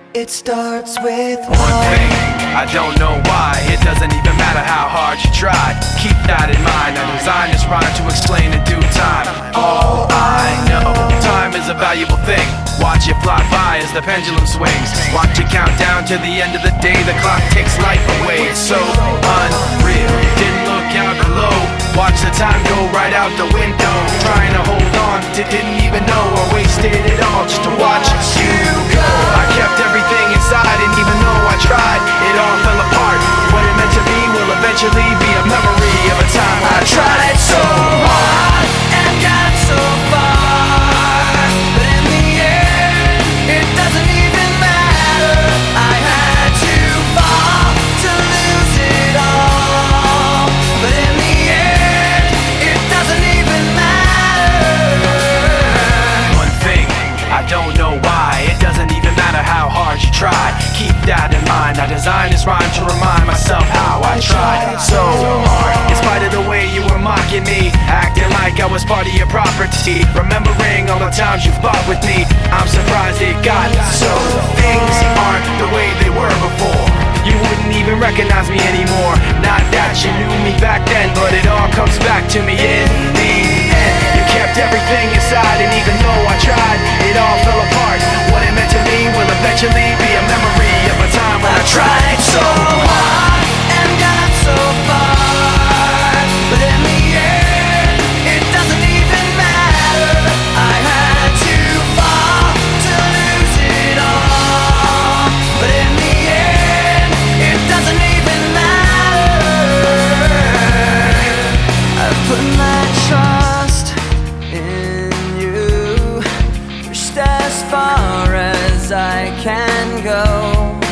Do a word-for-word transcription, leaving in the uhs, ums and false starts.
It starts with one thing, I don't know why. It doesn't even matter how hard you try. Keep that in mind, I designed this rhyme to explain in due time. All I know, time is a valuable thing. Watch it fly by as the pendulum swings. Watch it count down to the end of the day. The clock takes life away, it's so unreal. Didn't look out below, watch the time go right out the window. Trying to hold on to didn't even know I wasted it all just to watch you go. I kept everything inside, and even though I tried, it all fell apart. What it meant to be will eventually be a memory of a time when I tried so hard and got so far, but in the end, it doesn't even matter. I had to fall to lose it all, but in the end, it doesn't even matter. One thing, I don't know why. It doesn't even matter how hard you try. Keep that in mind, I designed this rhyme to remind myself how I tried so hard. In spite of the way you were mocking me, acting like I was part of your property, remembering all the times you fought with me, I'm surprised it got so. Things aren't the way they were before. You wouldn't even recognize me anymore. Not that you knew me back then, but it all comes back to me in the end. You kept everything inside, and even though I tried, it all fell apart. What it meant to me will eventually be a memory of a time when I tried so hard and got so far, but in the end, it doesn't even matter. I had to fall to lose it all, but in the end, it doesn't even matter. I've put my trust in you, pushed as far as I can go.